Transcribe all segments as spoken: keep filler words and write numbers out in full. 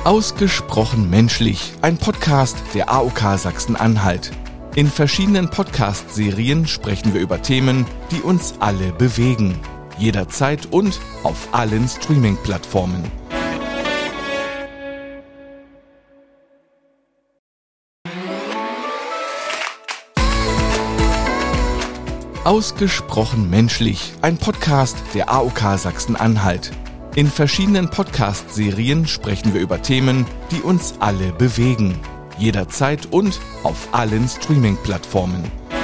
Ausgesprochen menschlich, ein Podcast der A O K Sachsen-Anhalt. In verschiedenen Podcast-Serien sprechen wir über Themen, die uns alle bewegen. Jederzeit und auf allen Streaming-Plattformen. Ausgesprochen menschlich, ein Podcast der A O K Sachsen-Anhalt. In verschiedenen Podcast-Serien sprechen wir über Themen, die uns alle bewegen. Jederzeit und auf allen Streaming-Plattformen.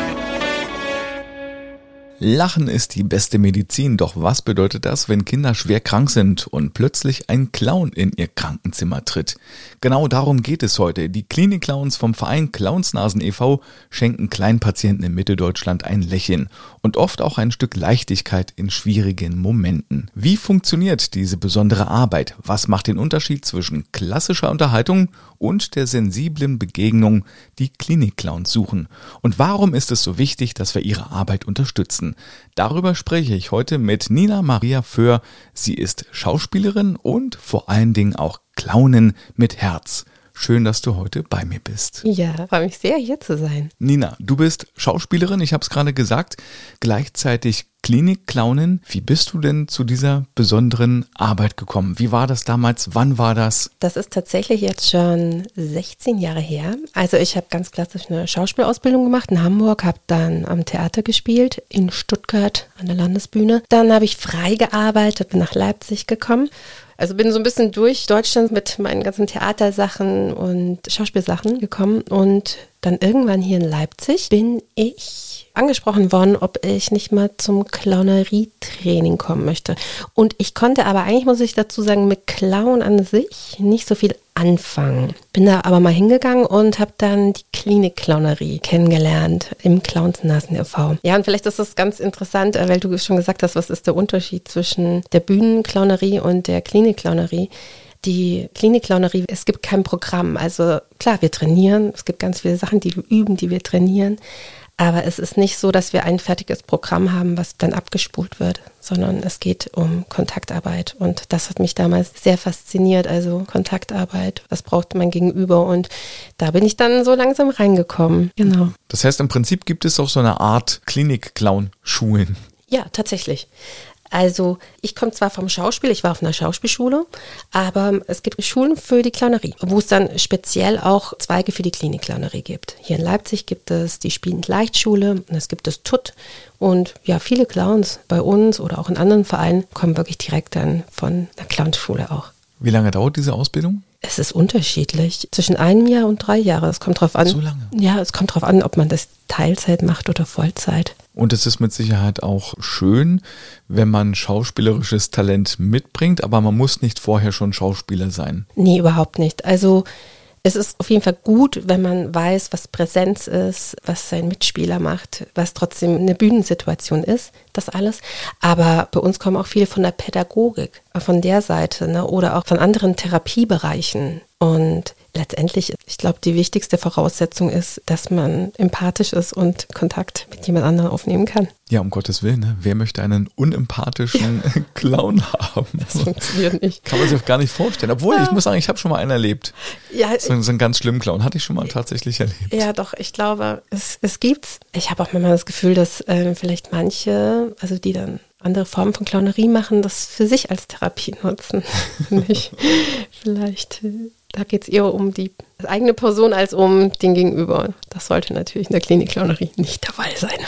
Lachen ist die beste Medizin, doch was bedeutet das, wenn Kinder schwer krank sind und plötzlich ein Clown in ihr Krankenzimmer tritt? Genau darum geht es heute. Die Klinik-Clowns vom Verein Clownsnasen e V schenken Kleinpatienten in Mitteldeutschland ein Lächeln und oft auch ein Stück Leichtigkeit in schwierigen Momenten. Wie funktioniert diese besondere Arbeit? Was macht den Unterschied zwischen klassischer Unterhaltung und der sensiblen Begegnung, die Klinik-Clowns suchen? Und warum ist es so wichtig, dass wir ihre Arbeit unterstützen? Darüber spreche ich heute mit Nina Maria Föhr. Sie ist Schauspielerin und vor allen Dingen auch Clownin mit Herz. Schön, dass du heute bei mir bist. Ja, freue mich sehr, hier zu sein. Nina, du bist Schauspielerin, ich habe es gerade gesagt, gleichzeitig Klinik-Clownin. Wie bist du denn zu dieser besonderen Arbeit gekommen? Wie war das damals? Wann war das? Das ist tatsächlich jetzt schon sechzehn Jahre her. Also ich habe ganz klassisch eine Schauspielausbildung gemacht in Hamburg, habe dann am Theater gespielt, in Stuttgart an der Landesbühne. Dann habe ich frei gearbeitet, bin nach Leipzig gekommen. Also bin so ein bisschen durch Deutschland mit meinen ganzen Theatersachen und Schauspielsachen gekommen und dann irgendwann hier in Leipzig bin ich angesprochen worden, ob ich nicht mal zum Clownerie-Training kommen möchte. Und ich konnte aber eigentlich, muss ich dazu sagen, mit Clown an sich nicht so viel anfangen. Bin da aber mal hingegangen und habe dann die Klinik-Clownerie kennengelernt im Clownsnasen e V. Ja, und vielleicht ist das ganz interessant, weil du schon gesagt hast, was ist der Unterschied zwischen der Bühnenclownerie und der Klinik-Clownerie. Die Klinik-Clownerie, es gibt kein Programm. Also klar, wir trainieren, es gibt ganz viele Sachen, die wir üben, die wir trainieren. Aber es ist nicht so, dass wir ein fertiges Programm haben, was dann abgespult wird, sondern es geht um Kontaktarbeit. Und das hat mich damals sehr fasziniert, also Kontaktarbeit, was braucht mein Gegenüber? Und da bin ich dann so langsam reingekommen. Genau. Das heißt, im Prinzip gibt es auch so eine Art Klinik-Clown-Schulen. Ja, tatsächlich. Also ich komme zwar vom Schauspiel, ich war auf einer Schauspielschule, aber es gibt Schulen für die Clownerie, wo es dann speziell auch Zweige für die Klinik-Clownerie gibt. Hier in Leipzig gibt es die Spielend-Leicht-Schule und es gibt das T U T und ja, viele Clowns bei uns oder auch in anderen Vereinen kommen wirklich direkt dann von der Clownschule auch. Wie lange dauert diese Ausbildung? Es ist unterschiedlich, zwischen einem Jahr und drei Jahre. Es kommt drauf an. So lange? Ja, es kommt drauf an, ob man das Teilzeit macht oder Vollzeit. Und es ist mit Sicherheit auch schön, wenn man schauspielerisches Talent mitbringt, aber man muss nicht vorher schon Schauspieler sein. Nee, überhaupt nicht. Also es ist auf jeden Fall gut, wenn man weiß, was Präsenz ist, was sein Mitspieler macht, was trotzdem eine Bühnensituation ist, das alles. Aber bei uns kommen auch viele von der Pädagogik, von der Seite, ne, oder auch von anderen Therapiebereichen. Und letztendlich, ich glaube, die wichtigste Voraussetzung ist, dass man empathisch ist und Kontakt mit jemand anderem aufnehmen kann. Ja, um Gottes Willen, ne? Wer möchte einen unempathischen ja. Clown haben? Das funktioniert nicht. Kann man sich auch gar nicht vorstellen. Obwohl, ja. ich muss sagen, ich habe schon mal einen erlebt. Ja, so, so einen ganz schlimmen Clown hatte ich schon mal tatsächlich erlebt. Ja, doch, ich glaube, es, es gibt's. Ich habe auch manchmal das Gefühl, dass äh, vielleicht manche, also die dann andere Formen von Clownerie machen, das für sich als Therapie nutzen. Nicht vielleicht... Da geht es eher um die eigene Person als um den Gegenüber. Das sollte natürlich in der Klinik-Clownerie nicht der Fall sein.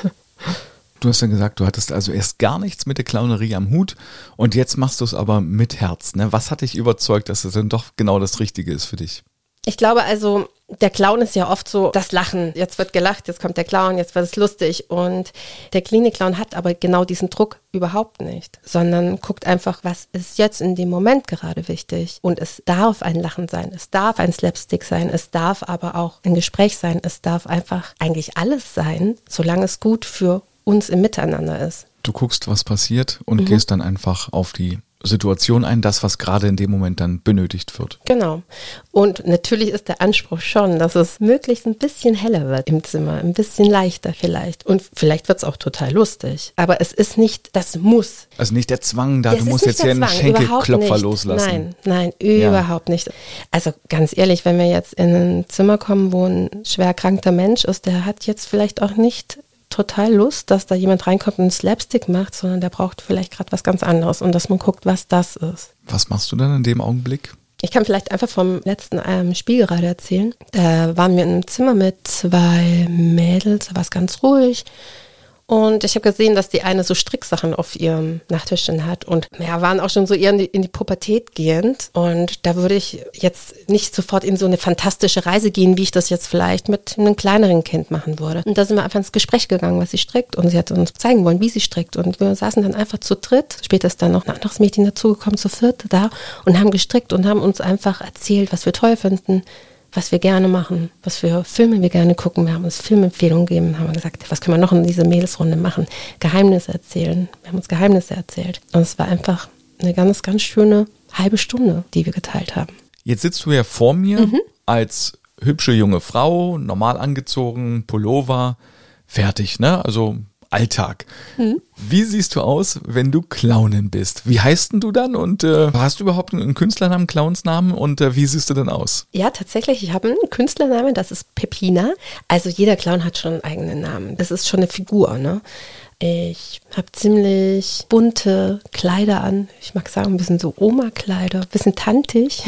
Du hast ja gesagt, du hattest also erst gar nichts mit der Clownerie am Hut und jetzt machst du es aber mit Herz. Ne? Was hat dich überzeugt, dass es dann doch genau das Richtige ist für dich? Ich glaube also, der Clown ist ja oft so das Lachen. Jetzt wird gelacht, jetzt kommt der Clown, jetzt wird es lustig. Und der Klinik-Clown hat aber genau diesen Druck überhaupt nicht, sondern guckt einfach, was ist jetzt in dem Moment gerade wichtig. Und es darf ein Lachen sein, es darf ein Slapstick sein, es darf aber auch ein Gespräch sein, es darf einfach eigentlich alles sein, solange es gut für uns im Miteinander ist. Du guckst, was passiert und mhm. gehst dann einfach auf die Situation ein, das, was gerade in dem Moment dann benötigt wird. Genau. Und natürlich ist der Anspruch schon, dass es möglichst ein bisschen heller wird im Zimmer, ein bisschen leichter vielleicht. Und vielleicht wird es auch total lustig. Aber es ist nicht das Muss. Also nicht der Zwang da, Das du ist musst nicht jetzt hier der einen Zwang, Schenkelklopfer überhaupt nicht. loslassen. Nein, nein, überhaupt Ja. nicht. Also ganz ehrlich, wenn wir jetzt in ein Zimmer kommen, wo ein schwer erkrankter Mensch ist, der hat jetzt vielleicht auch nicht total Lust, dass da jemand reinkommt und einen Slapstick macht, sondern der braucht vielleicht gerade was ganz anderes und dass man guckt, was das ist. Was machst du dann in dem Augenblick? Ich kann vielleicht einfach vom letzten ähm, Spiel gerade erzählen. Da waren wir in einem Zimmer mit zwei Mädels, da war es ganz ruhig. Und ich habe gesehen, dass die eine so Stricksachen auf ihrem Nachttischchen hat und ja, waren auch schon so eher in die, in die Pubertät gehend. Und da würde ich jetzt nicht sofort in so eine fantastische Reise gehen, wie ich das jetzt vielleicht mit einem kleineren Kind machen würde. Und da sind wir einfach ins Gespräch gegangen, was sie strickt. Und sie hat uns zeigen wollen, wie sie strickt. Und wir saßen dann einfach zu dritt. Später ist dann noch ein anderes Mädchen dazugekommen, zu viert da und haben gestrickt und haben uns einfach erzählt, was wir toll finden, was wir gerne machen, was für Filme wir gerne gucken. Wir haben uns Filmempfehlungen gegeben, haben gesagt, was können wir noch in dieser Mädelsrunde machen? Geheimnisse erzählen. Wir haben uns Geheimnisse erzählt. Und es war einfach eine ganz, ganz schöne halbe Stunde, die wir geteilt haben. Jetzt sitzt du ja vor mir mhm. als hübsche junge Frau, normal angezogen, Pullover, fertig, ne? Also Alltag. Mhm. Wie siehst du aus, wenn du Clownin bist? Wie heißt denn du dann und äh, hast du überhaupt einen Künstlernamen, Clownsnamen und äh, wie siehst du denn aus? Ja, tatsächlich, ich habe einen Künstlernamen, das ist Peppina. Also jeder Clown hat schon einen eigenen Namen. Das ist schon eine Figur, ne? Ich habe ziemlich bunte Kleider an. Ich mag sagen, ein bisschen so Oma-Kleider, ein bisschen tantig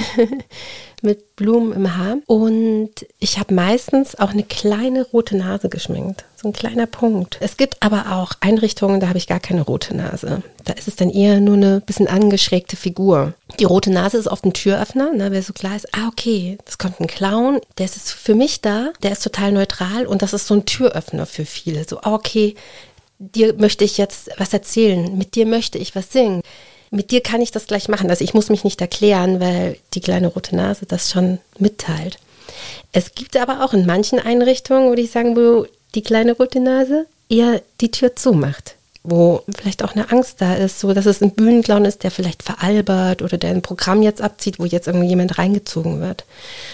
mit Blumen im Haar. Und ich habe meistens auch eine kleine rote Nase geschminkt. So ein kleiner Punkt. Es gibt aber auch Einrichtungen, da habe ich gar keine rote Nase. Da ist es dann eher nur eine bisschen angeschrägte Figur. Die rote Nase ist oft ein Türöffner, ne, wer so klar ist, ah okay, das kommt ein Clown, der ist für mich da, der ist total neutral und das ist so ein Türöffner für viele. So, ah okay, dir möchte ich jetzt was erzählen, mit dir möchte ich was singen. Mit dir kann ich das gleich machen. Also ich muss mich nicht erklären, weil die kleine rote Nase das schon mitteilt. Es gibt aber auch in manchen Einrichtungen, würde ich sagen, wo die kleine rote Nase eher die Tür zumacht. Wo vielleicht auch eine Angst da ist, so dass es ein Bühnenclown ist, der vielleicht veralbert oder der ein Programm jetzt abzieht, wo jetzt irgendjemand reingezogen wird.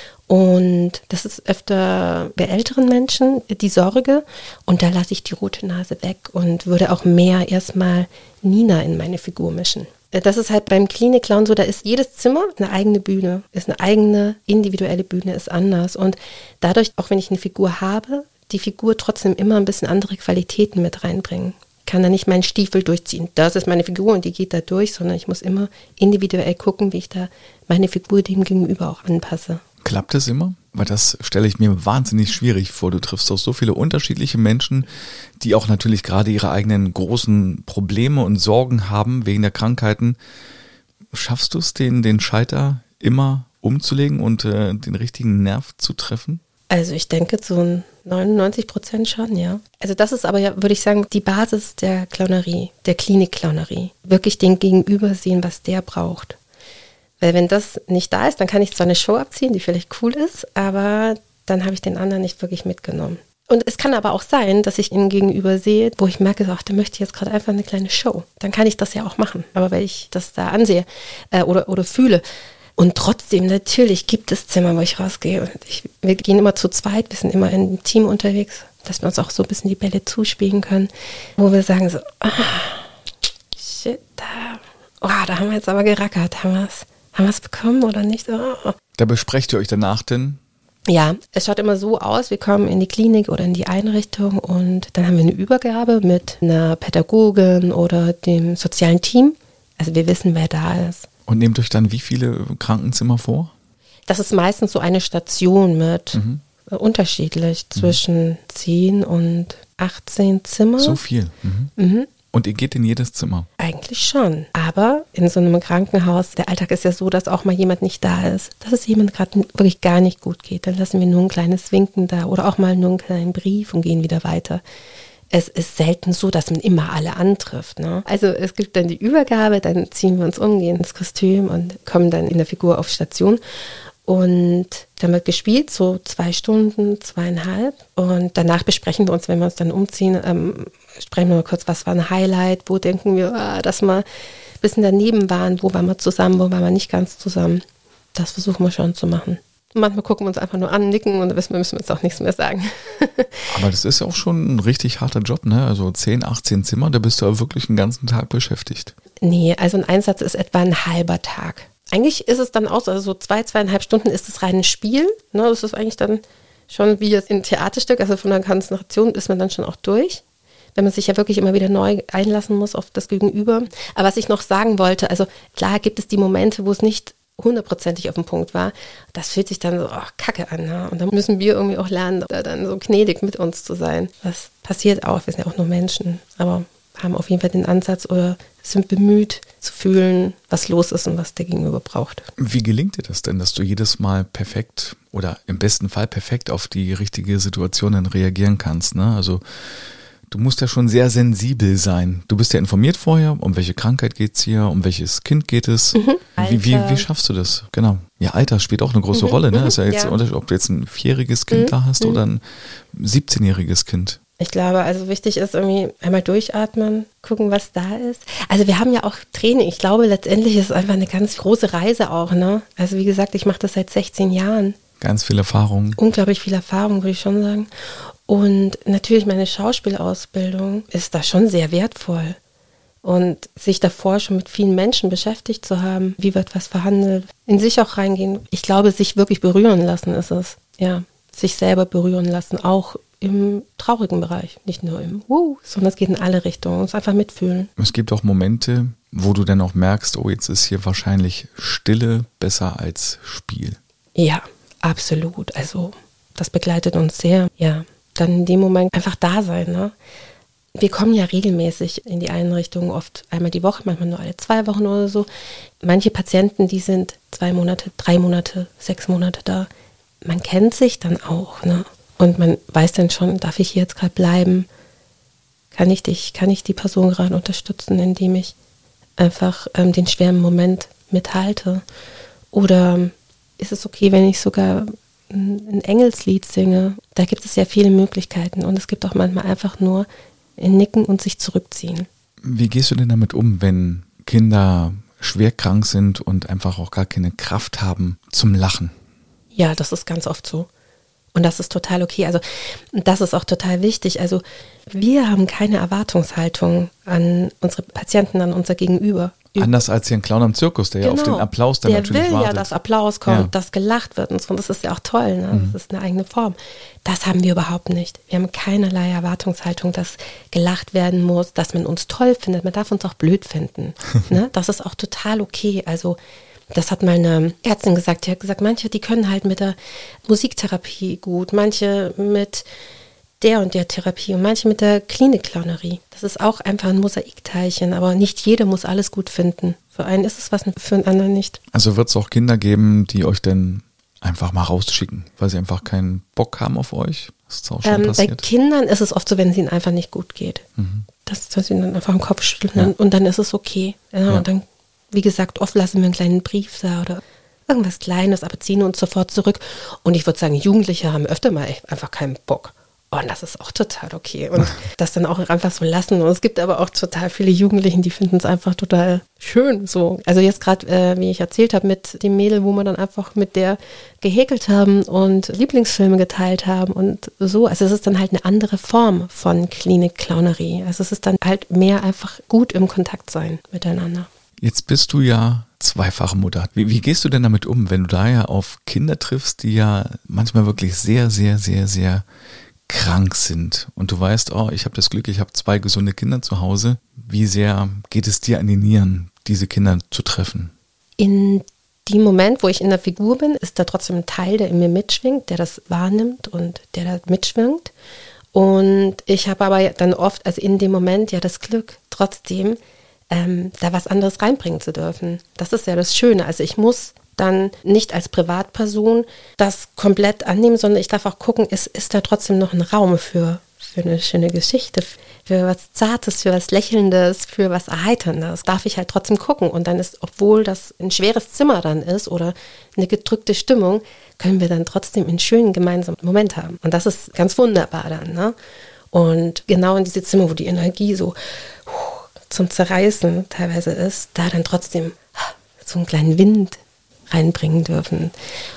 Und das ist öfter bei älteren Menschen die Sorge. Und da lasse ich die rote Nase weg und würde auch mehr erstmal Nina in meine Figur mischen. Das ist halt beim Klinik-Clown so, da ist jedes Zimmer eine eigene Bühne, ist eine eigene individuelle Bühne, ist anders. Und dadurch, auch wenn ich eine Figur habe, die Figur trotzdem immer ein bisschen andere Qualitäten mit reinbringen. Ich kann da nicht meinen Stiefel durchziehen. Das ist meine Figur und die geht da durch, sondern ich muss immer individuell gucken, wie ich da meine Figur dem Gegenüber auch anpasse. Klappt das immer? Weil das stelle ich mir wahnsinnig schwierig vor. Du triffst doch so viele unterschiedliche Menschen, die auch natürlich gerade ihre eigenen großen Probleme und Sorgen haben wegen der Krankheiten. Schaffst du es, den, den Schalter immer umzulegen und äh, den richtigen Nerv zu treffen? Also ich denke zu neunundneunzig Prozent schon, ja. Also das ist aber ja, würde ich sagen, die Basis der Clownerie, der Klinik-Clownerie. Wirklich den Gegenüber sehen, was der braucht. Weil wenn das nicht da ist, dann kann ich zwar eine Show abziehen, die vielleicht cool ist, aber dann habe ich den anderen nicht wirklich mitgenommen. Und es kann aber auch sein, dass ich ihn gegenüber sehe, wo ich merke, ach, der möchte jetzt gerade einfach eine kleine Show. Dann kann ich das ja auch machen. Aber wenn ich das da ansehe äh, oder, oder fühle. Und trotzdem, natürlich gibt es Zimmer, wo ich rausgehe. Und ich, wir gehen immer zu zweit, wir sind immer im Team unterwegs, dass wir uns auch so ein bisschen die Bälle zuspielen können. Wo wir sagen so, ah, shit, da, oh, da haben wir jetzt aber gerackert, haben wir es. Haben wir es bekommen oder nicht? Oh. Da besprecht ihr euch danach denn? Ja, es schaut immer so aus, wir kommen in die Klinik oder in die Einrichtung und dann haben wir eine Übergabe mit einer Pädagogin oder dem sozialen Team. Also wir wissen, wer da ist. Und nehmt euch dann wie viele Krankenzimmer vor? Das ist meistens so eine Station mit mhm. unterschiedlich zwischen mhm. zehn und achtzehn Zimmer. So viel? Mhm. Mhm. Und ihr geht in jedes Zimmer? Eigentlich schon. Aber in so einem Krankenhaus, der Alltag ist ja so, dass auch mal jemand nicht da ist. Dass es jemand gerade wirklich gar nicht gut geht. Dann lassen wir nur ein kleines Winken da oder auch mal nur einen kleinen Brief und gehen wieder weiter. Es ist selten so, dass man immer alle antrifft. Ne? Also es gibt dann die Übergabe, dann ziehen wir uns um, gehen ins Kostüm und kommen dann in der Figur auf Station. Und dann wird gespielt, so zwei Stunden, zweieinhalb. Und danach besprechen wir uns, wenn wir uns dann umziehen, ähm, sprechen wir mal kurz, was war ein Highlight, wo denken wir, ah, das mal ein bisschen daneben waren, wo waren wir zusammen, wo waren wir nicht ganz zusammen. Das versuchen wir schon zu machen. Und manchmal gucken wir uns einfach nur an, nicken und dann wissen wir, müssen wir jetzt auch nichts mehr sagen. Aber das ist ja auch schon ein richtig harter Job, ne? Also zehn, achtzehn Zimmer, da bist du ja wirklich einen ganzen Tag beschäftigt. Nee, also ein Einsatz ist etwa ein halber Tag. Eigentlich ist es dann auch so, also so zwei, zweieinhalb Stunden ist es rein ein Spiel. Ne? Das ist eigentlich dann schon wie jetzt ein Theaterstück, also von der Konzentration ist man dann schon auch durch, wenn man sich ja wirklich immer wieder neu einlassen muss auf das Gegenüber. Aber was ich noch sagen wollte, also klar gibt es die Momente, wo es nicht hundertprozentig auf dem Punkt war. Das fühlt sich dann so oh, kacke an. Ne? Und dann müssen wir irgendwie auch lernen, da dann so gnädig mit uns zu sein. Das passiert auch, wir sind ja auch nur Menschen, aber haben auf jeden Fall den Ansatz oder sind bemüht zu fühlen, was los ist und was der Gegenüber braucht. Wie gelingt dir das denn, dass du jedes Mal perfekt oder im besten Fall perfekt auf die richtige Situation dann reagieren kannst? Ne? Also du musst ja schon sehr sensibel sein. Du bist ja informiert vorher, um welche Krankheit geht es hier, um welches Kind geht es. Mhm. Wie, wie, wie schaffst du das? Genau. Ja, Alter spielt auch eine große mhm. Rolle. Ne? Mhm. Ist ja jetzt ja. der Unterschied, ob du jetzt ein vierjähriges Kind mhm. da hast mhm. oder ein siebzehnjähriges Kind. Ich glaube, also wichtig ist irgendwie einmal durchatmen, gucken, was da ist. Also wir haben ja auch Training. Ich glaube, letztendlich ist es einfach eine ganz große Reise auch. Ne? Also wie gesagt, ich mache das seit sechzehn Jahren. Ganz viel Erfahrung. Unglaublich viel Erfahrung, würde ich schon sagen. Und natürlich meine Schauspielausbildung ist da schon sehr wertvoll. Und sich davor schon mit vielen Menschen beschäftigt zu haben, wie wird was verhandelt, in sich auch reingehen. Ich glaube, sich wirklich berühren lassen ist es. Ja, sich selber berühren lassen, auch im traurigen Bereich, nicht nur im Wuh, sondern es geht in alle Richtungen. Es einfach mitfühlen. Es gibt auch Momente, wo du dann auch merkst, oh, jetzt ist hier wahrscheinlich Stille besser als Spiel. Ja, absolut. Also das begleitet uns sehr. Ja, dann in dem Moment einfach da sein. Ne? Wir kommen ja regelmäßig in die Einrichtung, oft einmal die Woche, manchmal nur alle zwei Wochen oder so. Manche Patienten, die sind zwei Monate, drei Monate, sechs Monate da. Man kennt sich dann auch, ne? Und man weiß dann schon, darf ich hier jetzt gerade bleiben? Kann ich dich, kann ich die Person gerade unterstützen, indem ich einfach ähm, den schweren Moment mithalte? Oder ist es okay, wenn ich sogar ein, ein Engelslied singe? Da gibt es ja viele Möglichkeiten und es gibt auch manchmal einfach nur ein Nicken und sich zurückziehen. Wie gehst du denn damit um, wenn Kinder schwer krank sind und einfach auch gar keine Kraft haben zum Lachen? Ja, das ist ganz oft so. Und das ist total okay. Also das ist auch total wichtig. Also wir haben keine Erwartungshaltung an unsere Patienten, an unser Gegenüber. Anders als hier ein Clown am Zirkus, der genau. ja auf den Applaus dann der natürlich wartet. Der will ja, dass Applaus kommt, ja. dass gelacht wird und so. Und das ist ja auch toll. Ne? Mhm. Das ist eine eigene Form. Das haben wir überhaupt nicht. Wir haben keinerlei Erwartungshaltung, dass gelacht werden muss, dass man uns toll findet. Man darf uns auch blöd finden. Ne? Das ist auch total okay. Also das hat mal eine Ärztin gesagt, die hat gesagt, manche, die können halt mit der Musiktherapie gut, manche mit der und der Therapie und manche mit der Klinik-Clownerie. Das ist auch einfach ein Mosaikteilchen, aber nicht jeder muss alles gut finden. Für einen ist es was, für einen anderen nicht. Also wird es auch Kinder geben, die euch dann einfach mal rausschicken, weil sie einfach keinen Bock haben auf euch? Das ist auch schon ähm, passiert. Bei Kindern ist es oft so, wenn es ihnen einfach nicht gut geht. Mhm. Dass, dass sie dann einfach den Kopf schütteln ja. und dann ist es okay. Ja, ja. Und dann wie gesagt, oft lassen wir einen kleinen Brief da oder irgendwas Kleines, aber ziehen uns sofort zurück. Und ich würde sagen, Jugendliche haben öfter mal einfach keinen Bock. Und das ist auch total okay. Und das dann auch einfach so lassen. Und es gibt aber auch total viele Jugendlichen, die finden es einfach total schön. So. Also jetzt gerade, äh, wie ich erzählt habe, mit dem Mädel, wo wir dann einfach mit der gehäkelt haben und Lieblingsfilme geteilt haben und so. Also es ist dann halt eine andere Form von Klinik-Clownerie. Also es ist dann halt mehr einfach gut im Kontakt sein miteinander. Jetzt bist du ja zweifache Mutter. Wie, wie gehst du denn damit um, wenn du da ja auf Kinder triffst, die ja manchmal wirklich sehr, sehr, sehr, sehr krank sind und du weißt, oh, ich habe das Glück, ich habe zwei gesunde Kinder zu Hause. Wie sehr geht es dir an die Nieren, diese Kinder zu treffen? In dem Moment, wo ich in der Figur bin, ist da trotzdem ein Teil, der in mir mitschwingt, der das wahrnimmt und der da mitschwingt. Und ich habe aber dann oft, also in dem Moment ja das Glück, trotzdem Ähm, da was anderes reinbringen zu dürfen. Das ist ja das Schöne. Also ich muss dann nicht als Privatperson das komplett annehmen, sondern ich darf auch gucken, ist, ist da trotzdem noch ein Raum für, für eine schöne Geschichte, für was Zartes, für was Lächelndes, für was Erheiterndes. Darf ich halt trotzdem gucken. Und dann ist, obwohl das ein schweres Zimmer dann ist oder eine gedrückte Stimmung, können wir dann trotzdem einen schönen gemeinsamen Moment haben. Und das ist ganz wunderbar dann. Ne? Und genau in diese Zimmer, wo die Energie so zum Zerreißen teilweise ist, da dann trotzdem so einen kleinen Wind reinbringen dürfen.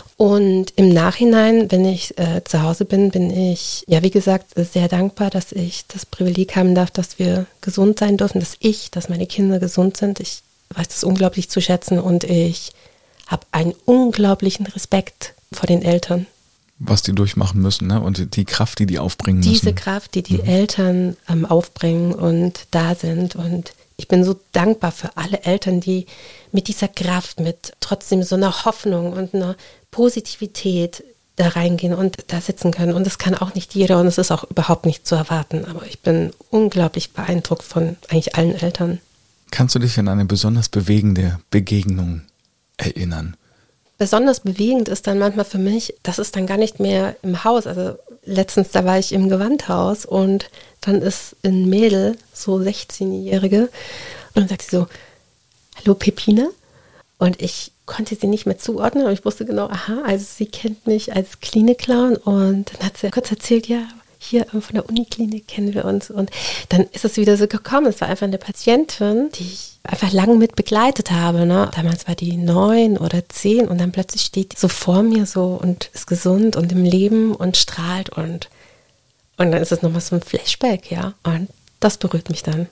Und im Nachhinein, wenn ich äh, zu Hause bin, bin ich, ja wie gesagt, sehr dankbar, dass ich das Privileg haben darf, dass wir gesund sein dürfen, dass ich, dass meine Kinder gesund sind. Ich weiß das unglaublich zu schätzen und ich habe einen unglaublichen Respekt vor den Eltern. Was die durchmachen müssen, ne? Und die Kraft, die die aufbringen Diese müssen. Diese Kraft, die die mhm. Eltern ähm, aufbringen und da sind. Und ich bin so dankbar für alle Eltern, die mit dieser Kraft, mit trotzdem so einer Hoffnung und einer Positivität da reingehen und da sitzen können. Und das kann auch nicht jeder und es ist auch überhaupt nicht zu erwarten. Aber ich bin unglaublich beeindruckt von eigentlich allen Eltern. Kannst du dich an eine besonders bewegende Begegnung erinnern? Besonders bewegend ist dann manchmal für mich, das ist dann gar nicht mehr im Haus. Also letztens, da war ich im Gewandhaus und dann ist ein Mädel, so sechzehnjährige, und dann sagt sie so, hallo Pepina. Und ich konnte sie nicht mehr zuordnen, aber ich wusste genau, aha, also sie kennt mich als Klinik-Clown. Und dann hat sie kurz erzählt, ja, hier von der Uniklinik kennen wir uns. Und dann ist es wieder so gekommen. Es war einfach eine Patientin, die ich einfach lang mit begleitet habe. Ne? Damals war die neun oder zehn und dann plötzlich steht die so vor mir so und ist gesund und im Leben und strahlt. Und, und dann ist es nochmal so ein Flashback, ja. Und das berührt mich dann.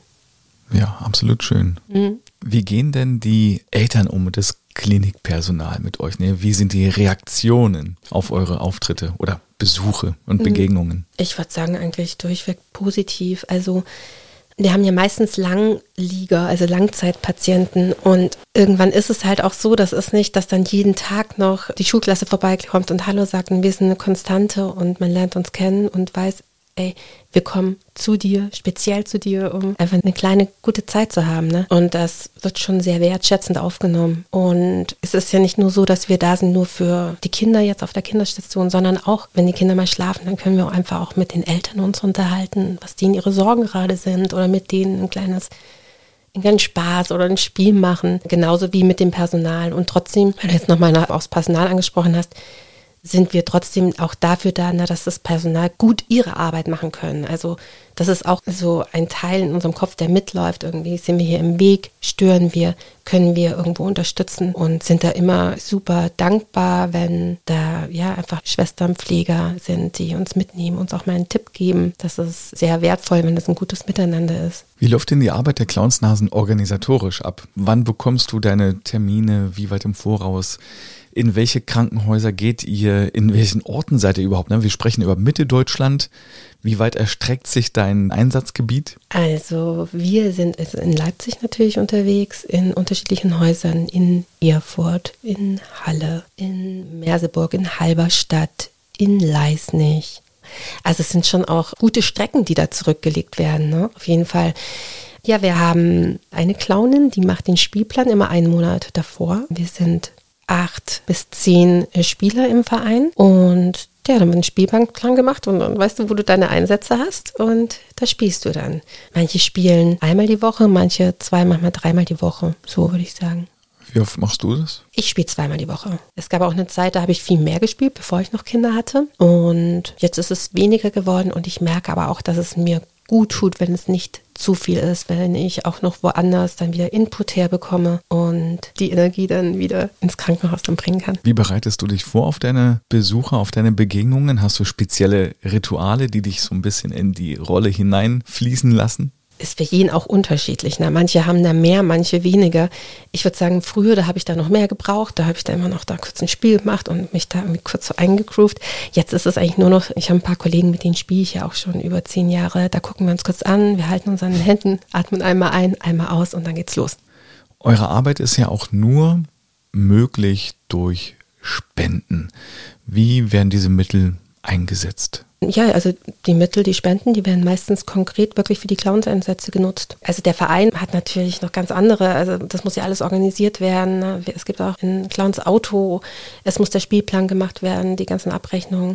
Ja, absolut schön. Mhm. Wie gehen denn die Eltern um, das Klinikpersonal mit euch? Ne? Wie sind die Reaktionen auf eure Auftritte oder Besuche und Begegnungen? Ich würde sagen, eigentlich durchweg positiv. Also wir haben ja meistens Langlieger, also Langzeitpatienten und irgendwann ist es halt auch so, das ist nicht, dass dann jeden Tag noch die Schulklasse vorbeikommt und Hallo sagt und wir sind eine Konstante und man lernt uns kennen und weiß, ey, wir kommen zu dir, speziell zu dir, um einfach eine kleine gute Zeit zu haben. Ne? Und das wird schon sehr wertschätzend aufgenommen. Und es ist ja nicht nur so, dass wir da sind nur für die Kinder jetzt auf der Kinderstation, sondern auch, wenn die Kinder mal schlafen, dann können wir einfach auch mit den Eltern uns unterhalten, was denen ihre Sorgen gerade sind oder mit denen ein kleines einen kleinen Spaß oder ein Spiel machen. Genauso wie mit dem Personal. Und trotzdem, wenn du jetzt nochmal aufs Personal angesprochen hast, sind wir trotzdem auch dafür da, na, dass das Personal gut ihre Arbeit machen können. Also das ist auch so ein Teil in unserem Kopf, der mitläuft. Irgendwie sind wir hier im Weg, stören wir, können wir irgendwo unterstützen und sind da immer super dankbar, wenn da ja einfach Schwestern, Pfleger sind, die uns mitnehmen, uns auch mal einen Tipp geben. Das ist sehr wertvoll, wenn das ein gutes Miteinander ist. Wie läuft denn die Arbeit der Clownsnasen organisatorisch ab? Wann bekommst du deine Termine? Wie weit im Voraus? In welche Krankenhäuser geht ihr? In welchen Orten seid ihr überhaupt? Wir sprechen über Mitte Deutschland. Wie weit erstreckt sich dein Einsatzgebiet? Also wir sind in Leipzig natürlich unterwegs, in unterschiedlichen Häusern, in Erfurt, in Halle, in Merseburg, in Halberstadt, in Leisnig. Also es sind schon auch gute Strecken, die da zurückgelegt werden, ne? Auf jeden Fall. Ja, wir haben eine Clownin, die macht den Spielplan immer einen Monat davor. Wir sind acht bis zehn Spieler im Verein und ja, dann wird ein Spielplan gemacht und dann weißt du, wo du deine Einsätze hast und da spielst du dann. Manche spielen einmal die Woche, manche zwei, manchmal dreimal die Woche, so würde ich sagen. Wie oft machst du das? Ich spiele zweimal die Woche. Es gab auch eine Zeit, da habe ich viel mehr gespielt, bevor ich noch Kinder hatte und jetzt ist es weniger geworden und ich merke aber auch, dass es mir gut tut, wenn es nicht zu viel ist, wenn ich auch noch woanders dann wieder Input herbekomme und die Energie dann wieder ins Krankenhaus dann bringen kann. Wie bereitest du dich vor auf deine Besuche, auf deine Begegnungen? Hast du spezielle Rituale, die dich so ein bisschen in die Rolle hineinfließen lassen? Ist für jeden auch unterschiedlich. Ne? Manche haben da mehr, manche weniger. Ich würde sagen, früher, da habe ich da noch mehr gebraucht. Da habe ich da immer noch da kurz ein Spiel gemacht und mich da irgendwie kurz so eingegroovt. Jetzt ist es eigentlich nur noch, ich habe ein paar Kollegen, mit denen spiele ich ja auch schon über zehn Jahre. Da gucken wir uns kurz an, wir halten uns an den Händen, atmen einmal ein, einmal aus und dann geht's los. Eure Arbeit ist ja auch nur möglich durch Spenden. Wie werden diese Mittel eingesetzt? Ja, also die Mittel, die Spenden, die werden meistens konkret wirklich für die Clowns-Einsätze genutzt. Also der Verein hat natürlich noch ganz andere, also das muss ja alles organisiert werden. Es gibt auch ein Clowns-Auto, es muss der Spielplan gemacht werden, die ganzen Abrechnungen.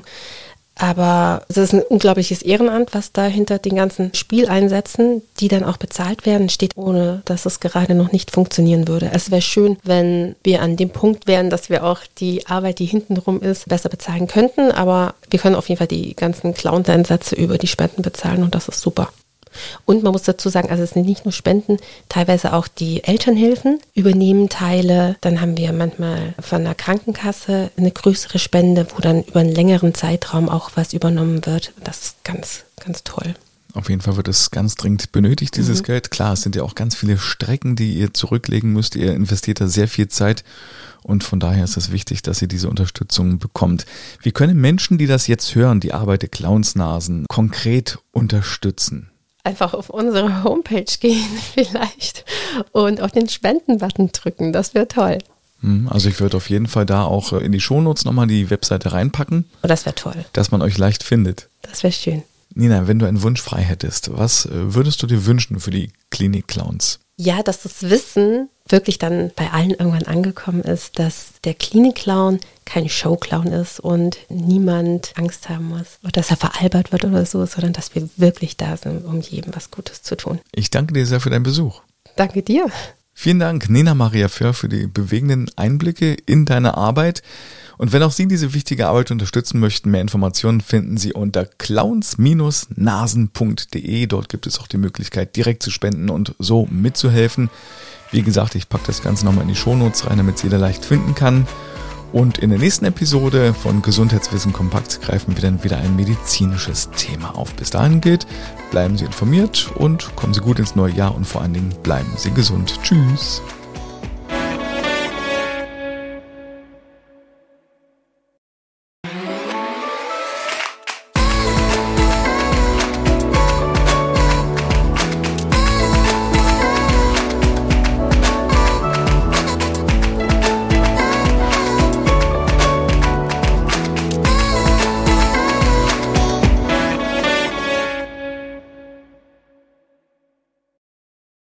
Aber es ist ein unglaubliches Ehrenamt, was da hinter den ganzen Spieleinsätzen, die dann auch bezahlt werden, steht, ohne dass es gerade noch nicht funktionieren würde. Es wäre schön, wenn wir an dem Punkt wären, dass wir auch die Arbeit, die hintenrum ist, besser bezahlen könnten. Aber wir können auf jeden Fall die ganzen Clown-Einsätze über die Spenden bezahlen und das ist super. Und man muss dazu sagen, also es sind nicht nur Spenden, teilweise auch die Elternhilfen übernehmen Teile. Dann haben wir manchmal von der Krankenkasse eine größere Spende, wo dann über einen längeren Zeitraum auch was übernommen wird. Das ist ganz, ganz toll. Auf jeden Fall wird es ganz dringend benötigt, dieses mhm. Geld. Klar, es sind ja auch ganz viele Strecken, die ihr zurücklegen müsst. Ihr investiert da sehr viel Zeit und von daher ist es wichtig, dass ihr diese Unterstützung bekommt. Wie können Menschen, die das jetzt hören, die Arbeit der Clownsnasen, konkret unterstützen? Einfach auf unsere Homepage gehen vielleicht und auf den Spenden-Button drücken. Das wäre toll. Also ich würde auf jeden Fall da auch in die Shownotes nochmal die Webseite reinpacken. Oh, das wäre toll. Dass man euch leicht findet. Das wäre schön. Nina, wenn du einen Wunsch frei hättest, was würdest du dir wünschen für die Klinik-Clowns? Ja, dass das Wissen wirklich dann bei allen irgendwann angekommen ist, dass der Klinik-Clown kein Show-Clown ist und niemand Angst haben muss oder dass er veralbert wird oder so, sondern dass wir wirklich da sind, um jedem was Gutes zu tun. Ich danke dir sehr für deinen Besuch. Danke dir. Vielen Dank, Nina Maria Föhr, für die bewegenden Einblicke in deine Arbeit. Und wenn auch Sie diese wichtige Arbeit unterstützen möchten, mehr Informationen finden Sie unter clowns nasen punkt de. Dort gibt es auch die Möglichkeit, direkt zu spenden und so mitzuhelfen. Wie gesagt, ich packe das Ganze nochmal in die Shownotes rein, damit es jeder leicht finden kann. Und in der nächsten Episode von Gesundheitswissen kompakt greifen wir dann wieder ein medizinisches Thema auf. Bis dahin gilt, bleiben Sie informiert und kommen Sie gut ins neue Jahr und vor allen Dingen bleiben Sie gesund. Tschüss.